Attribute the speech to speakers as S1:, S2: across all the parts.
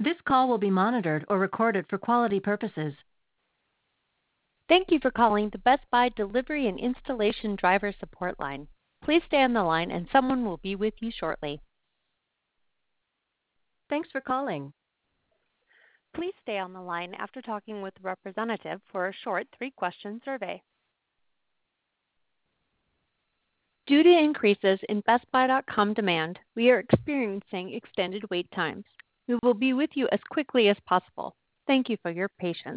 S1: This call will be monitored or recorded for quality purposes.
S2: Thank you for calling the Best Buy Delivery and Installation Driver Support Line. Please stay on the line and someone will be with you shortly.
S1: Thanks for calling.
S2: Please stay on the line after talking with the representative for a short 3-question survey. Due to increases in BestBuy.com demand, we are experiencing extended wait times. We will be with you as quickly as possible. Thank you for your patience.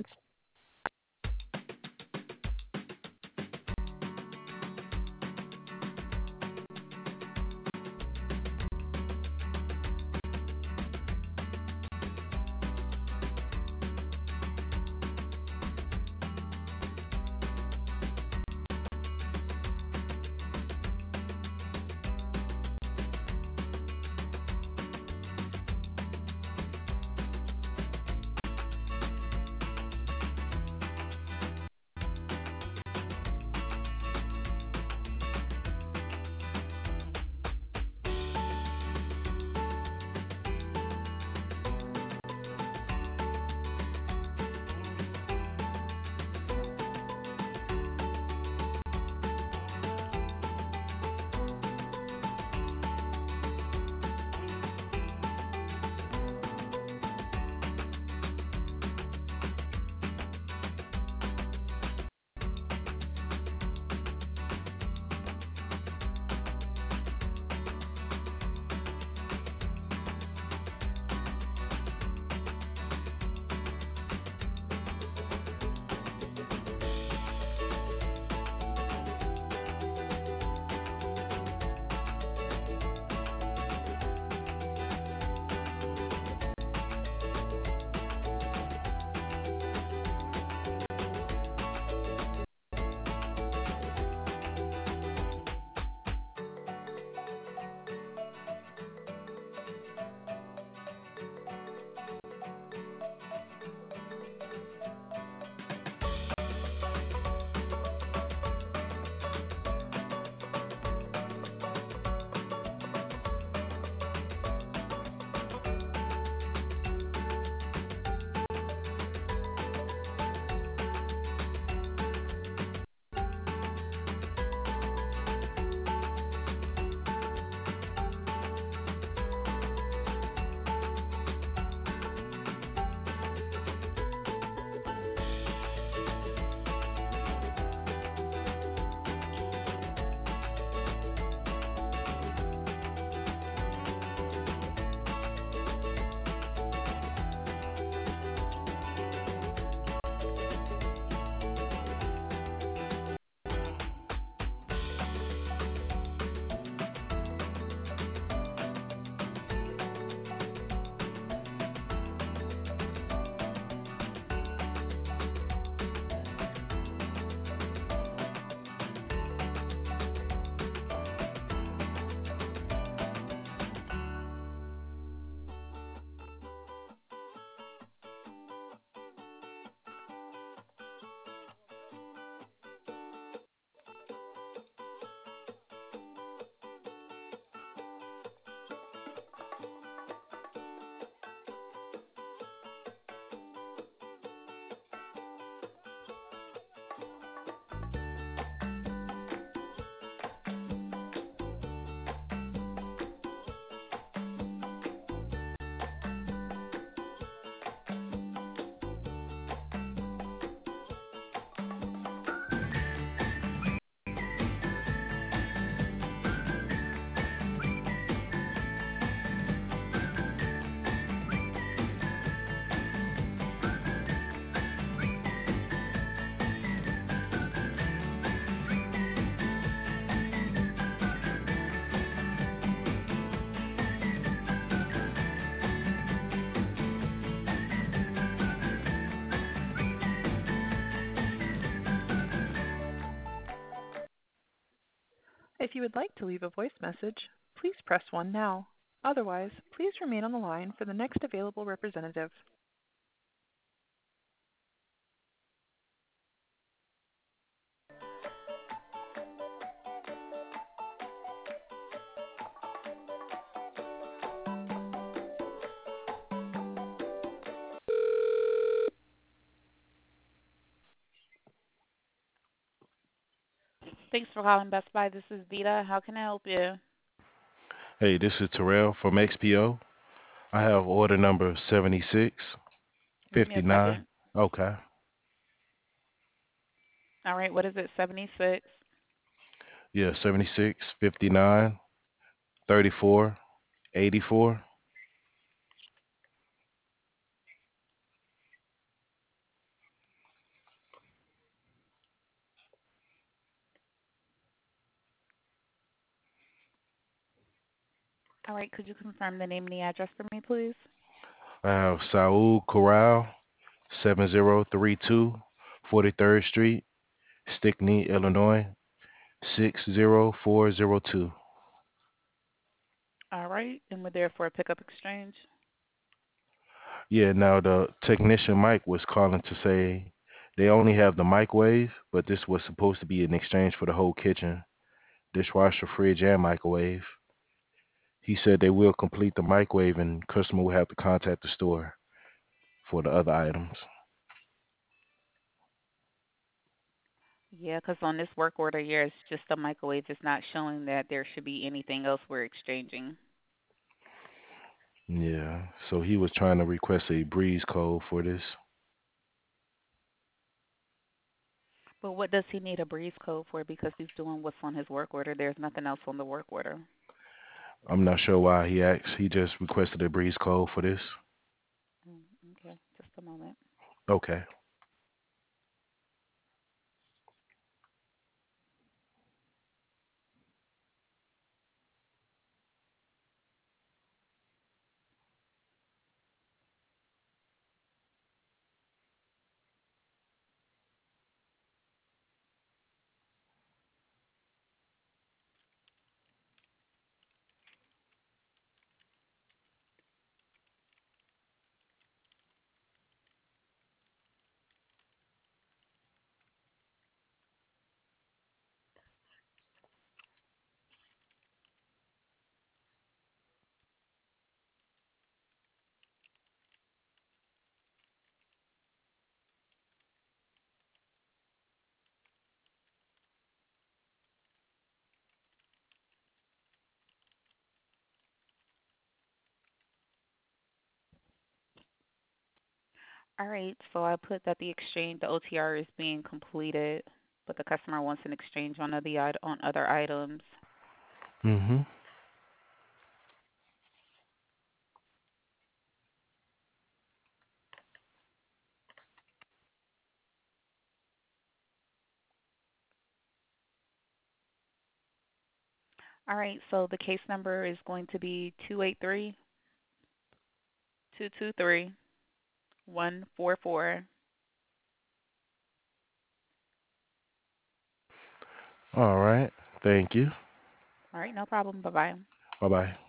S3: If you would like to leave a voice message, please press 1 now. Otherwise, please remain on the line for the next available representative.
S4: Thanks for calling Best Buy. This is Vita. How can I help you?
S5: Hey, this is Terrell from XPO. I have order number
S4: Give me a
S5: 7659.
S4: second.
S5: Okay.
S4: All right, what is it? 76.
S5: Yeah, 7659 3484.
S4: All right, could you confirm the name and the address for me, please?
S5: I have Saul Corral, 7032 43rd Street, Stickney, Illinois, 60402.
S4: All right, and we're there for a pickup exchange.
S5: Yeah, now the technician Mike was calling to say they only have the microwave, but this was supposed to be in exchange for the whole kitchen, dishwasher, fridge, and microwave. He said they will complete the microwave and customer will have to contact the store for the other items.
S4: Yeah, because on this work order here, it's just a microwave. It's not showing that there should be anything else we're exchanging.
S5: Yeah, so he was trying to request a breeze code for this.
S4: But what does he need a breeze code for? Because he's doing what's on his work order. There's nothing else on the work order.
S5: I'm not sure why he asked. He just requested a breeze code for this.
S4: Mm, okay, just a moment.
S5: Okay.
S4: All right, so I put that the OTR is being completed, but the customer wants an exchange on on other items.
S5: Mm-hmm.
S4: All right, so the case number is going to be 283-223-144.
S5: All right. Thank you.
S4: All right, no problem. Bye bye.
S5: Bye bye.